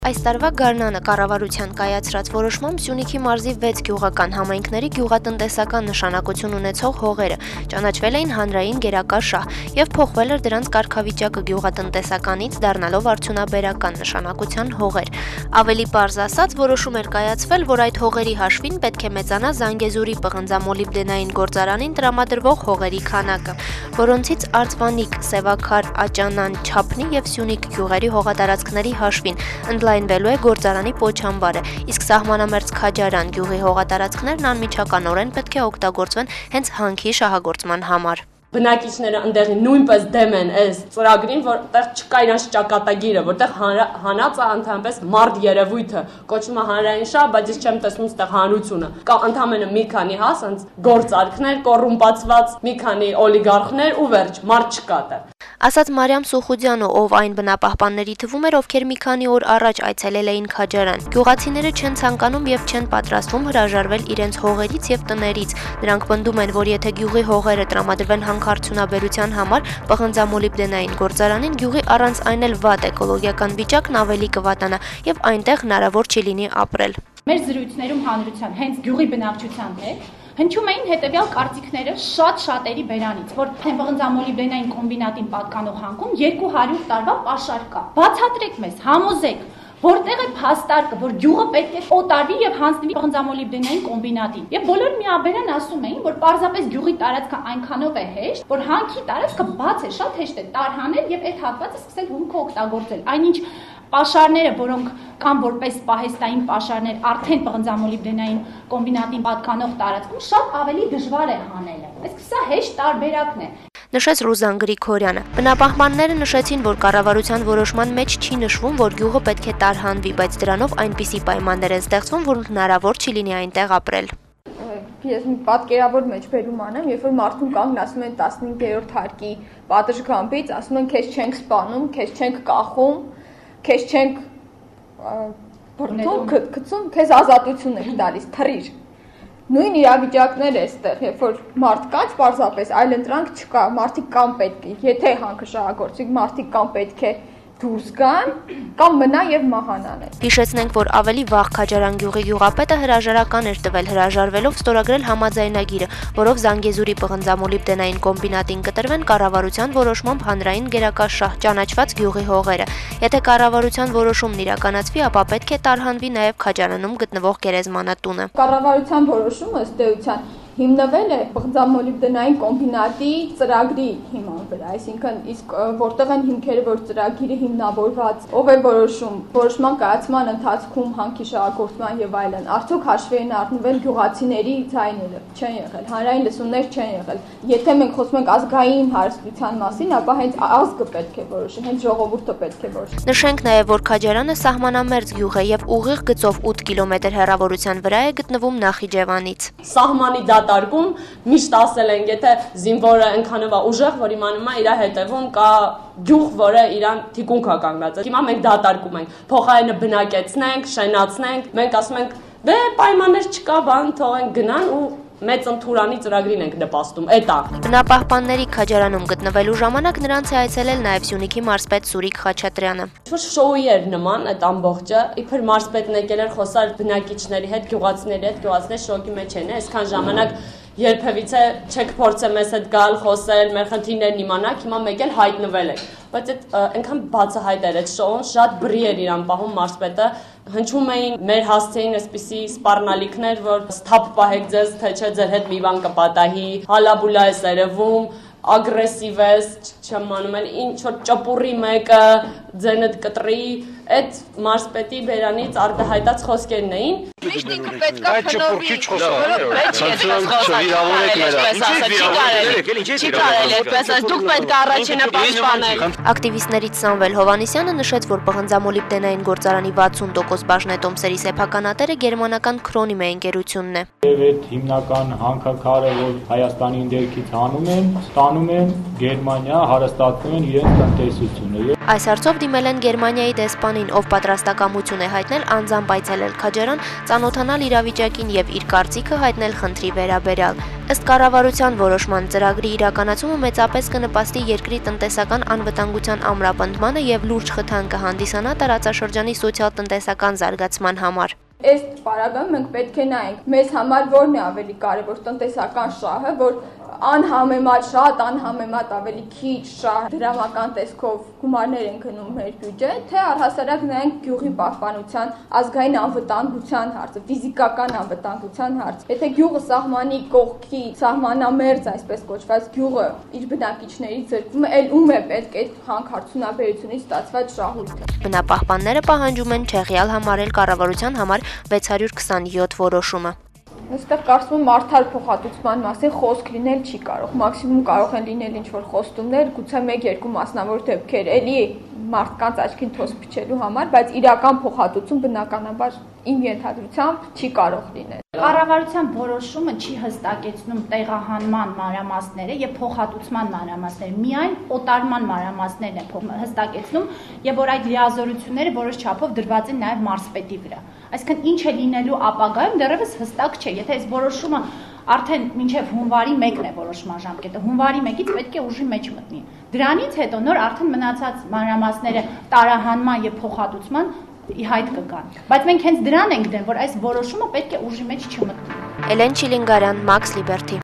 Այս տարվա գարնանը կառավարության կայացրած որոշմամբ Սյունիքի մարզի 6 գյուղական համայնքների գյուղատնտեսական նշանակություն ունեցող հողերը ճանաչվել էին հանրային գերակա շահ եւ փոխվել էր դրանց կարգավիճակը գյուղատնտեսականից դառնալով արդյունաբերական նշանակության հողեր։ Ավելի պարզ ասած, որոշում էր կայացվել, որ այդ հողերի հաշվին պետք է մեծանա Զանգեզուրի պղնձամոլիբդենային գործարանին տրամադրվող հողերի քանակը, որոնցից Արծվանիկ, Սևաքար, Աճանան, Չափնի եւ Սյունիք գյուղերի հողատարածքների հաշվին ընդլայնվելու է գործարանի պոչամբարը, իսկ սահմանամերձ Քաջարան գյուղի հողատարածքներն անմիջականորեն պետք է օգտագործվեն հենց հանքի շահագործման համար։ Բնակիչները ընդեղի նույնպես դեմ են այս ծրագրին, որտեղ չկա իրանց ճակատագիրը, որտեղ հանածը ընդհանրապես մարդ երևույթը կոչվում է հանրային շահ, բայց ես չեմ տեսնում այդտեղ հանրությունը։ Կա ընդհանրապես մի քանի ասենց գործարքներ, կոռումպացված մի քանի օլիգարխներ ու վերջ, մարդ չկա այդտեղ։ Ասաց Մարիամ Սուխուդյանը, ով այն բնապահպանների թվում էր, ովքեր մի քանի օր առաջ այցելել էին Քաջարան։ Գյուղացիները չեն ցանկանում եւ չեն պատրաստվում հրաժարվել իրենց հողերից եւ տներից։ Նրանք պնդում են, որ եթե գյուղի հողերը տրամադրվեն հանքարդյունաբերության համար պղնձամոլիբդենային գործարանին, գյուղի առանց այն էլ վատ էկոլոգիական վիճակն ավելի կվատանա եւ այնտեղ հնարավոր չի լինի ապրել։ Մեր զրույցներում հանրության հենց գյուղի բնակչության հետ հնչում էին հետևյալ կարծիքները շատերի բերանից, որ պղնձամոլիբդենային կոմբինատին պատկանող հանքում 200 տարվա պաշար կա։ Բացատրեք մեզ, համոզեք, որտեղ է փաստարկը, որ գյուղը պետք է օտարվի եւ հանձնվի պղնձամոլիբդենային կոմբինատին։ Եվ բոլոր միաբերան ասում էին, որ պարզապես գյուղի տարածքը այնքանով է հեշտ, որ հանքի տարածքը բաց է, շատ հեշտ է տարհանել եւ այդ հատվածը սկսել հումքը օգտագործել։ Այնինչ պաշարները, որոնք կամ որպես պահեստային պաշարներ արդեն պղնձամոլիբդենային կոմբինատին պատկանող տարածքում շատ ավելի դժվար է հանելը։ Իսկ սա հեշտ տարբերակն է։ Նշեց Ռուզան Գրիգորյանը։ Բնապահպանները նշեցին, որ կառավարության որոշման մեջ չի նշվում, որ գյուղը պետք է տարհանվի, բայց դրանով այնպիսի պայմաններ են ստեղծվում, որ հնարավոր չի լինի այնտեղ ապրել։ Ես մի պատկերավոր մեջբերում անեմ, երբ որ մարդուն կանգնացնում են 15-րդ հարկի պատշգամբից, ասում են քեզ չենք սպանում, քեզ չենք կախում, քեզ չենք գցում, քեզ ազատություն եք տալիս, թռիր։ Նույն իրավիճակներ է այստեղ, երբ որ մարդ կա, պարզապես այլընտրանք չկա, մարդիկ կամ պետք է, եթե հանքը շահագործի, մարդիկ կամ պետք է դուրս գան, կամ մնա եւ մահանան։ Հիշեցնենք, որ ավելի վաղ Քաջարան գյուղի գյուղապետը հրաժարական էր տվել հրաժարվելով ստորագրել համաձայնագիրը, որով Զանգեզուրի պղնձամոլիբդենային կոմբինատին կտրվեն կառավարության որոշմամբ հանրային գերակա շահ ճանաչված գյուղի հողերը։ Եթե կառավարության որոշումն իրականացվի, ապա պետք է տարհանվի նաեւ Քաջարանում գտնվող գերեզմանատունը։ Կառավարության որոշումը ըստ էության հիմնվել է պղնձամոլիբդենային կոմբինատի ծրագրի հիման վրա, այսինքն իսկ որտեղ են հիմքերը, որ ծրագիրը հիմնավորված, ով է որոշում, որոշման կայացման ընթացքում հանքի շահագործման եւ այլն, արդյոք հաշվի են առնվել գյուղացիների ձայները, չեն եղել, հանրային լսումներ չեն եղել։ Եթե մենք խոսում ենք ազգային հարստության մասին, ապա հենց ազգը պետք է որոշի, հենց ժողովուրդը պետք է որոշի։ Նշենք նաեւ, որ Քաջարանը սահմանամերձ գյուղ է եւ ուղիղ գծով 8 կիլոմետր հեռավորության վրա է գտնվում Նախիջևանից։ Սահմանի դատարկում միշտ ասել են, եթե զինվորը այնքանով է ուժեղ, որ իմանում է իր հետևում կա գյուղ, որը իրան թիկունք է կանգնած։ Հիմա մենք դատարկում ենք, փոխարենը բնակեցնենք, շենացնենք, մենք ասում ենք, դե պայմաններ չկա, բան թողենք գնան ու մեծ ընթուրանի ծրագրին ենք նպաստում, էտա։ Բնապահպանների Քաջարանում գտնվելու ժամանակ նրանց է այցելել նաև Սյունիքի մարզպետ Սուրիկ Խաչատրյանը։ Որ շոուի էր նման այդ ամբողջը, իբր մարզպետն եկել էր խոսալ բնակիչների հետ, գյուղացիների հետ, գյուղացիները շոկի մեջ են, այսքան ժամանակ երբևիցե չեք փորձել մեզ հետ գալ, խոսել, մեր խնդիրներն իմանալ, հիմա մեկ էլ հայտնվել եք։ Բայց այդ այնքան բացահայտ էր այդ շոուն, շատ բռի էր իրան պահում մարզպետը, հնչում էին մեր հասցեին այսպիսի սպառնալիքներ, որ սթափ պահեք ձեզ, թե չէ ձեր հետ մի բան կպատահի, հալաբուլա է սերվում, ագրեսիվ է, չեմ անում են, ինչ որ ճպուրի մեկը ձենդ կտրի, այդ մարզպետի բերանից արտահայտած խոսքերն էին։ Միշտ ինքը պետք է քննովի, չի կարելի այդպես, դուք պետք է առաջինը պաշտպանեք։ Ակտիվիստներից Սամվել Հովանեսյանը նշեց, որ պղնձամոլիբդենային գործարանի 60% բաժնետոմսերի սեփականատերը գերմանական Քրոնիմ ընկերությունն է։ Եվ այդ հիմնական հանքաքարը, որ Հայաստանի ներքից հանում են, ստանում են Գերմանիա, հարստացնում են իրենց տնտեսությունը։ Այս հարցով դիմել են Գերմանիայի դեսպանին, ով պատրաստակամություն է հայտնել անձամբ այցելել Քաջարան, ծանոթանալ իրավիճակին եւ իր կարծիքը հայտնել խնդրի վերաբերյալ։ Ըստ կառավարության որոշման ծրագրի իրականացումը մեծապես կնպաստի երկրի տնտեսական անվտանգության ամրապնդմանը եւ լուրջ խթան կհանդիսանա տարածաշրջանի սոցիալ-տնտեսական զարգացման համար։ Այս պարագայում մենք պետք է նայենք, մեզ համար որն է ավելի կարևոր տնտեսական շահը, որ անհամեմատ շատ, անհամեմատ ավելի քիչ շահ դրամական տեսքով գումարներ են գնում մեր բյուջե, թե առհասարակ նայենք գյուղի պահպանության, ազգային անվտանգության հարցը, ֆիզիկական անվտանգության հարցը։ Եթե գյուղը սահմանի կողքի, սահմանամերձ, այսպես կոչված գյուղը իր բնակիչներից զրկվում է, ել ում է պետք այդ հանքարդյունաբերությունից ստացված շահույթը։ Բնապահպանները պահանջում են չեղյալ համարել կառավարության համար 627 որոշումը։ Այստեղ կարծում եմ արդար փոխհատուցման մասին խոսք լինել չի կարող, մաքսիմում կարող են լինել ինչ-որ խոստումներ, գուցե 1-2 մասնավոր դեպքեր, էլի մարդկանց աչքին թոս փչելու համար, բայց իրական փոխհատուցում բնականաբար իմ ենթադրությամբ չի կարող լինել։ Կառավարության որոշումը չի հստակեցնում տեղահանման մանրամասները եւ փոխհատուցման մանրամասները, միայն օտարման մանրամասներն են հստակեցնում եւ որ այդ լիազորությունները որոշ չափով դրված են նաեւ մարզպետի վրա։ Այսինքն ինչ է լինելու ապագայում դեռևս հստակ չէ, եթե այս որոշումը արդեն մինչև հունվարի 1-ն է որոշման ժամկետը, հունվարի 1-ից պետք է ուժի մեջ մտնի։ Դրանից հետո նոր արդեն մնացած մանրամասները տարահանման եւ փոխհատուցման ի հայտ կգան։ Բայց մենք հենց դրան ենք դեմ, որ այս որոշումը պետք է ուժի մեջ չմտնի։ Էլեն Չիլինգարյան, Max Liberty։